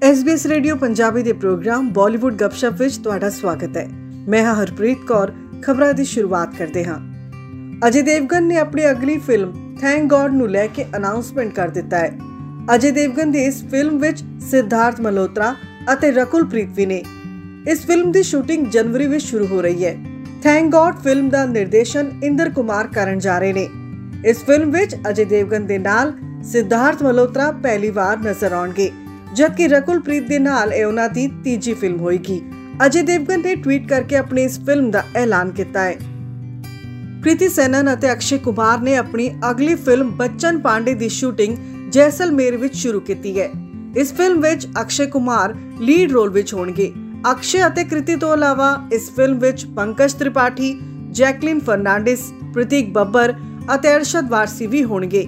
SBS radio Punjabi ਦੇ programme Bollywood ਗੱਪਸ਼ਪ ਵਿੱਚ ਤੁਹਾਡਾ ਸਵਾਗਤ ਹੈ। ਮੈਂ ਹਾਂ ਹਰਪ੍ਰੀਤ ਕੌਰ। ਖਬਰਾਂ ਦੀ ਸ਼ੁਰੂਆਤ ਕਰਦੇ ਹਾਂ। ਅਜੇ ਦੇਵਗਨ ਨੇ ਆਪਣੀ ਅਗਲੀ ਫਿਲਮ ਥੈਂਕ ਗॉड ਨੂੰ ਲੈ ਕੇ ਅਨਾਉਂਸਮੈਂਟ ਕਰ ਦਿੱਤਾ ਹੈ। ਅਜੇ ਦੇਵਗਨ ਦੀ ਇਸ ਫਿਲਮ ਵਿੱਚ ਸਿਧਾਰਥ ਮਲਹੋਤਰਾ ਅਤੇ ਰਕੁਲਪ੍ਰੀਤ ਵੀ ਨੇ। ਇਸ ਫਿਲਮ ਦੀ ਸ਼ੂਟਿੰਗ ਜਨਵਰੀ ਵਿੱਚ ਸ਼ੁਰੂ ਹੋ ਰਹੀ ਹੈ। ਥੈਂਕ ਗॉड ਫਿਲਮ ਦਾ ਨਿਰਦੇਸ਼ਨ ਇੰਦਰ ਕੁਮਾਰ ਕਰਨ ਜਾ ਰਹੇ ਨੇ। ਇਸ ਫਿਲਮ ਵਿੱਚ ਅਜੇ ਦੇਵਗਨ ਦੇ ਨਾਲ ਸਿਧਾਰਥ ਮਲਹੋਤਰਾ ਪਹਿਲੀ ਵਾਰ ਨਜ਼ਰ ਆਉਣਗੇ, जबकि रकुलप्रीत दे नाल ਇਹ ਉਹਨਾਂ ਦੀ ਤੀਜੀ ਫਿਲਮ ਹੋਏਗੀ। ਅਜੇ ਦੇਵਗਨ ਨੇ ਟਵੀਟ ਕਰਕੇ ਆਪਣੀ ਇਸ ਫਿਲਮ ਦਾ ਐਲਾਨ ਕੀਤਾ ਹੈ। ਕ੍ਰਿਤੀ ਸੈਨਨ ਅਤੇ ਅਕਸ਼ੇ ਕੁਮਾਰ ਨੇ ਆਪਣੀ ਅਗਲੀ ਫਿਲਮ ਬੱਚਨ ਪਾਂਡੇ ਦੀ ਸ਼ੂਟਿੰਗ ਜੈਸਲਮੇਰ ਵਿੱਚ ਸ਼ੁਰੂ ਕੀਤੀ ਹੈ। ਇਸ ਫਿਲਮ ਵਿੱਚ ਅਕਸ਼ੇ ਕੁਮਾਰ ਲੀਡ ਰੋਲ ਵਿੱਚ ਹੋਣਗੇ। ਅਕਸ਼ੇ ਅਤੇ ਕ੍ਰਿਤੀ ਤੋਂ ਇਲਾਵਾ ਇਸ ਫਿਲਮ ਵਿੱਚ ਪੰਕਜ ਤ੍ਰਿਪਾਠੀ, ਜੈਕਲਿਨ ਫਰਨਾਂਡਿਸ, ਪ੍ਰਤੀਕ ਬੱਬਰ ਅਤੇ ਅਰਸ਼ਦ ਵਾਰਸੀ ਵੀ ਹੋਣਗੇ।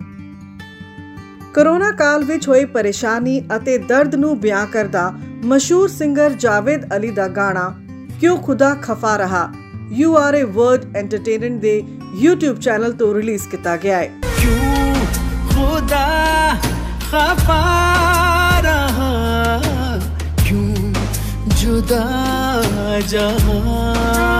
ਕੋਰੋਨਾ ਕਾਲ ਵਿੱਚ ਹੋਈ ਪਰੇਸ਼ਾਨੀ ਅਤੇ ਦਰਦ ਨੂੰ ਬਿਆਨ ਕਰਦਾ ਮਸ਼ਹੂਰ ਸਿੰਗਰ ਜਾਵੇਦ ਅਲੀ ਦਾ ਗਾਣਾ ਕਿਉਂ ਖੁਦਾ ਖਫਾ ਰਹਾ U R A world entertainment ਦੇ YouTube ਚੈਨਲ ਤੋਂ ਰਿਲੀਜ਼ ਕੀਤਾ ਗਿਆ ਹੈ। ਕਿਉਂ ਖੁਦਾ ਖਫਾ ਰਹਾ ਕਿਉਂ ਜੁਦਾ ਜਹਾਂ।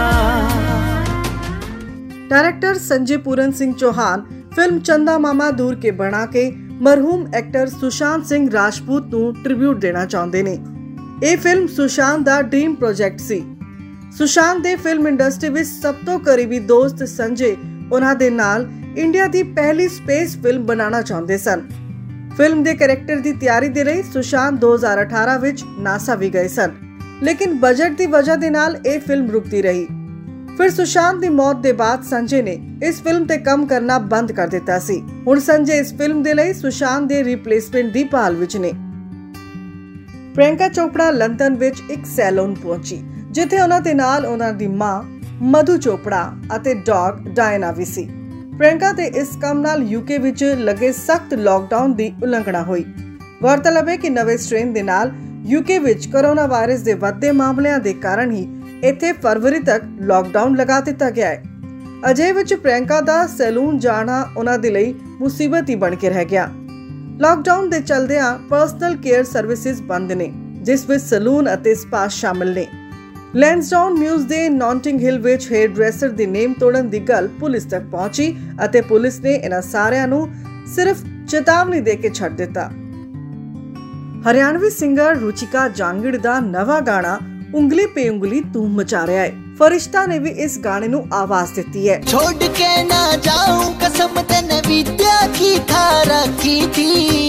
डायरेक्टर संजय पूरन सिंह चौहान फिल्म चंदा मामा दूर के बना के ਮਰਹੂਮ ਐਕਟਰ ਸੁਸ਼ਾਂਤ ਸਿੰਘ ਰਾਜਪੂਤ ਨੂੰ ਟ੍ਰਿਬਿਊਟ ਦੇਣਾ ਚਾਹੁੰਦੇ ਨੇ। ਇਹ ਫਿਲਮ ਸੁਸ਼ਾਂਤ ਦਾ ਡ੍ਰੀਮ ਪ੍ਰੋਜੈਕਟ ਸੀ। ਸੁਸ਼ਾਂਤ ਦੇ ਫਿਲਮ ਇੰਡਸਟਰੀ ਵਿੱਚ ਸਭ ਤੋਂ ਕਰੀਬੀ ਦੋਸਤ ਸੰਜੇ ਉਹਨਾਂ ਦੇ ਨਾਲ ਇੰਡੀਆ ਦੀ ਪਹਿਲੀ ਸਪੇਸ ਫਿਲਮ ਬਣਾਉਣਾ ਚਾਹੁੰਦੇ ਸਨ। ਫਿਲਮ ਦੇ ਕੈਰੈਕਟਰ ਦੀ ਤਿਆਰੀ ਦੇ ਲਈ ਸੁਸ਼ਾਂਤ 2018 ਵਿੱਚ ਨਾਸਾ ਵੀ ਗਏ ਸਨ, ਲੇਕਿਨ ਬਜਟ ਦੀ ਵਜ੍ਹਾ ਦੇ ਨਾਲ ਇਹ ਫਿਲਮ ਰੁਕਦੀ ਰਹੀ। ਫਿਰ ਸੁਸ਼ਾਂਤ ਦੀ ਮੌਤ ਦੇ ਬਾਅਦ ਸੰਜੇ ਨੇ ਇਸ ਫਿਲਮ ਤੇ ਕੰਮ ਕਰਨਾ ਬੰਦ ਕਰ ਦਿੱਤਾ ਸੀ। ਹੁਣ ਸੰਜੇ ਇਸ ਫਿਲਮ ਦੇ ਲਈ ਸੁਸ਼ਾਂਤ ਦੇ ਰਿਪਲੇਸਮੈਂਟ ਦੀ ਭਾਲ ਵਿੱਚ ਨੇ। ਪ੍ਰਿਯੰਕਾ ਚੋਪੜਾ ਲੰਡਨ ਵਿੱਚ ਇੱਕ ਸੈਲੂਨ ਪਹੁੰਚੀ, ਜਿੱਥੇ ਉਹਨਾਂ ਦੇ ਨਾਲ ਉਹਨਾਂ ਦੀ ਮਾਂ ਮਧੂ ਚੋਪੜਾ ਅਤੇ ਡੌਗ ਡਾਇਨਾ ਵੀ ਸੀ। ਪ੍ਰਿਯੰਕਾ ਦੇ ਇਸ ਕੰਮ ਨਾਲ UK ਵਿੱਚ ਲੱਗੇ ਸਖਤ ਲਾਕਡਾਊਨ ਦੀ ਉਲੰਘਣਾ ਹੋਈ। ਗੌਰਤਲਬ ਹੈ ਕਿ ਨਵੇਂ ਸਟ੍ਰੇਨ ਦੇ ਨਾਲ UK ਵਿੱਚ ਕੋਰੋਨਾ ਵਾਇਰਸ ਦੇ ਵੱਧਦੇ ਮਾਮਲਿਆਂ ਦੇ ਕਾਰਨ ਹੀ ਇੱਥੇ ਫਰਵਰੀ ਤੱਕ ਲਾਕਡਾਊਨ ਲਗਾ ਦਿੱਤਾ ਗਿਆ ਹੈ। ਅਜੇ ਵਿੱਚ ਪ੍ਰਿਯੰਕਾ ਦਾ ਸੈਲੂਨ ਜਾਣਾ ਉਹਨਾਂ ਦੇ ਲਈ ਮੁਸੀਬਤ ਹੀ ਬਣ ਕੇ ਰਹਿ ਗਿਆ। ਲਾਕਡਾਊਨ ਦੇ ਚਲਦਿਆਂ ਪਰਸਨਲ ਕੇਅਰ ਸਰਵਿਸਿਜ਼ ਬੰਦ ਨੇ, ਜਿਸ ਵਿੱਚ ਸੈਲੂਨ ਅਤੇ ਸਪਾ ਸ਼ਾਮਿਲ ਨੇ। ਲੈਂਸਡਾਊਨ ਮਿਊਜ਼ ਦੇ ਨੌਟਿੰਗ ਹਿਲ ਵਿੱਚ ਹੇਅਰ ਡਰੈਸਰ ਦੀ ਨੇਮ ਤੋੜਨ ਦੀ ਗੱਲ ਪੁਲਿਸ ਤੱਕ ਪਹੁੰਚੀ ਅਤੇ ਪੁਲਿਸ ਨੇ ਇਹਨਾਂ ਸਾਰਿਆਂ ਨੂੰ ਸਿਰਫ ਚੇਤਾਵਨੀ ਦੇ ਕੇ ਛੱਡ ਦਿੱਤਾ। ਹਰਿਆਣਵੀ ਸਿੰਗਰ ਰੁਚਿਕਾ ਜਾਂਗੜ ਦਾ ਨਵਾਂ ਗਾਣਾ ਉਂਗਲੀ ਪੇ ਉਂਗਲੀ ਧੂਮ ਮਚਾ ਰਿਹਾ ਹੈ। ਫਰਿਸ਼ਤਾ ਨੇ ਵੀ ਇਸ ਗਾਣੇ ਨੂੰ ਆਵਾਜ਼ ਦਿੱਤੀ ਹੈ। ਛੋੜ ਕੇ ਨਾ ਜਾऊं ਕਸਮ ਤੇ ਨਵੀਦਿਆ ਕੀ ਥਾ ਰੱਖੀ ਥੀ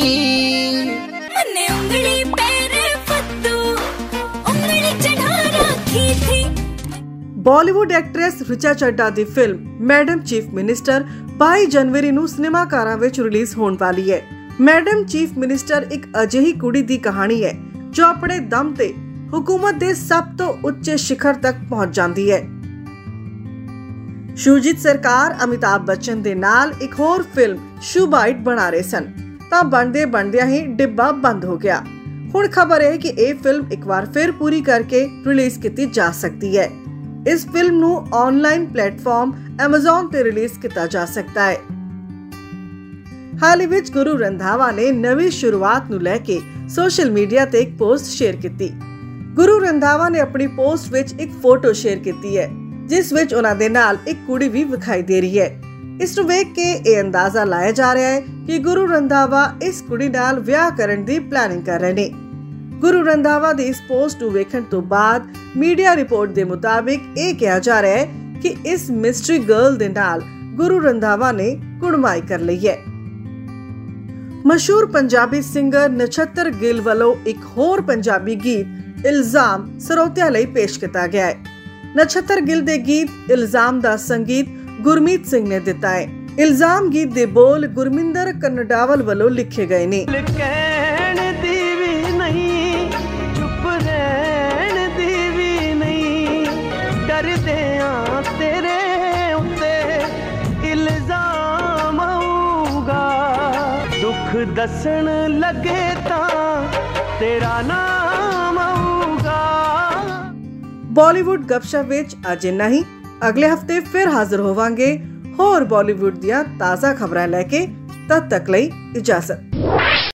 ਮਨੇ ਉਂਗਲੀ ਪੇਰੇ ਫੱਦੂ ਉਂਗਲੀ ਚੜਾ ਰੱਖੀ ਥੀ। ਬਾਲੀਵੁੱਡ ਐਕਟਰੈਸ ਰਿਚਾ ਚੱਡਾ ਦੀ ਫਿਲਮ ਮੈਡਮ ਚੀਫ ਮਿਨਿਸਟਰ 22 ਜਨਵਰੀ ਨੂੰ ਸਿਨੇਮਾਘਰਾਂ ਵਿੱਚ ਰਿਲੀਜ਼ ਹੋਣ ਵਾਲੀ ਹੈ। ਮੈਡਮ ਚੀਫ ਮਿਨਿਸਟਰ ਇੱਕ ਅਜਿਹੀ ਕੁੜੀ ਦੀ ਕਹਾਣੀ ਹੈ ਜੋ ਆਪਣੇ ਦਮ ਤੇ ਹੁਕੂਮਤ ਦੇ ਸਭ ਤੋਂ ਉੱਚੇ ਸਿਖਰ ਤੱਕ ਪਹੁੰਚ ਜਾਂਦੀ ਹੈ। ਸ਼ੂਜੀਤ ਸਰਕਾਰ ਅਮਿਤਾਭ ਬੱਚਨ ਦੇ ਨਾਲ ਇੱਕ ਹੋਰ ਫਿਲਮ ਸ਼ੂਬਾਈਟ ਬਣਾ ਰਹੇ ਸਨ, ਤਾਂ ਬਣਦਿਆਂ ਹੀ ਡਿੱਬਾ ਬੰਦ ਹੋ ਗਿਆ। ਹੁਣ ਖਬਰ ਹੈ ਕਿ ਇਹ ਫਿਲਮ ਇੱਕ ਵਾਰ ਫਿਰ ਪੂਰੀ ਕਰਕੇ ਰਿਲੀਜ਼ ਕੀਤੀ ਜਾ ਸਕਦੀ ਹੈ। ਇਸ ਫਿਲਮ ਨੂੰ ਆਨਲਾਈਨ ਪਲੇਟਫਾਰਮ Amazon ਤੇ ਰਿਲੀਜ਼ ਕੀਤਾ ਜਾ ਸਕਦਾ ਹੈ। ਹਾਲ ਹੀ ਵਿੱਚ ਗੁਰੂ ਰੰਧਾਵਾ ਨੇ ਨਵੀਂ ਸ਼ੁਰੂਆਤ ਨੂੰ ਲੈ ਕੇ ਸੋਸ਼ਲ ਮੀਡੀਆ ਤੇ ਇੱਕ ਪੋਸਟ ਸ਼ੇਅਰ ਕੀਤੀ। ਗੁਰੂ ਰੰਧਾਵਾ ਨੇ ਆਪਣੀ ਪੋਸਟ ਵਿੱਚ ਇੱਕ ਫੋਟੋ ਸ਼ੇਅਰ ਕੀਤੀ ਹੈ, ਜਿਸ ਵਿੱਚ ਉਹਨਾਂ ਦੇ ਨਾਲ ਇੱਕ ਕੁੜੀ ਵੀ ਵਿਖਾਈ ਦੇ ਰਹੀ ਹੈ। ਇਸ ਨੂੰ ਵੇਖ ਕੇ ਇਹ ਅੰਦਾਜ਼ਾ ਲਾਇਆ ਜਾ ਰਿਹਾ ਹੈ ਕਿ ਗੁਰੂ ਰੰਧਾਵਾ ਇਸ ਕੁੜੀ ਨਾਲ ਵਿਆਹ ਕਰਨ ਦੀ ਪਲਾਨਿੰਗ ਕਰ ਰਹੇ ਨੇ। ਗੁਰੂ ਰੰਧਾਵਾ ਦੀ ਇਸ ਪੋਸਟ ਨੂੰ ਵੇਖਣ ਤੋਂ ਬਾਅਦ ਮੀਡੀਆ ਰਿਪੋਰਟ ਦੇ ਮੁਤਾਬਿਕ ਇਹ ਕਿਹਾ ਜਾ ਰਿਹਾ ਹੈ ਕਿ ਇਸ ਮਿਸਟਰੀ ਗਰਲ ਦੇ ਨਾਲ ਗੁਰੂ ਰੰਧਾਵਾ ਨੇ ਕੁੜਮਾਈ ਕਰ ਲਈ ਹੈ। ਮਸ਼ਹੂਰ ਪੰਜਾਬੀ ਸਿੰਗਰ ਨਛੱਤਰ ਗਿੱਲ ਵੱਲੋਂ ਇੱਕ ਹੋਰ ਪੰਜਾਬੀ ਗੀਤ ਇਲਜ਼ਾਮ ਸਰੋਤਿਆਂ ਲਈ ਪੇਸ਼ ਕੀਤਾ ਗਿਆ ਹੈ। ਨਛੱਤਰ ਗਿੱਲ ਦੇ ਗੀਤ ਇਲਜ਼ਾਮ ਦਾ ਸੰਗੀਤ ਗੁਰਮੀਤ ਸਿੰਘ ਨੇ ਦਿੱਤਾ ਹੈ। ਇਲਜ਼ਾਮ ਗੀਤ ਦੇ ਬੋਲ ਗੁਰਮਿੰਦਰ ਕਨਡਾਵਲ ਵੱਲੋਂ ਲਿਖੇ ਗਏ ਨੇ। ਕਹਿਣ ਦੀ ਵੀ ਨਹੀਂ ਚੁੱਪ ਰਹਿਣ ਦੀ ਵੀ ਨਹੀਂ ਡਰਦੇ ਆ ਤੇਰੇ ਉੱਤੇ ਇਲਜ਼ਾਮ ਆਊਗਾ ਦੁੱਖ ਦੱਸਣ ਲੱਗੇ ਤਾਂ ਤੇਰਾ ਨਾਮ ਆਊਗਾ। ਬਾਲੀਵੁੱਡ ਗੱਪਸ਼ਪ ਵਿੱਚ ਅੱਜ ਇੰਨਾ ਹੀ। ਅਗਲੇ ਹਫਤੇ ਫਿਰ ਹਾਜ਼ਰ ਹੋਵਾਂਗੇ ਹੋਰ ਬਾਲੀਵੁੱਡ ਦੀਆਂ ਤਾਜ਼ਾ ਖਬਰਾਂ ਲੈ ਕੇ। ਤਦ ਤੱਕ ਲਈ ਇਜਾਜ਼ਤ।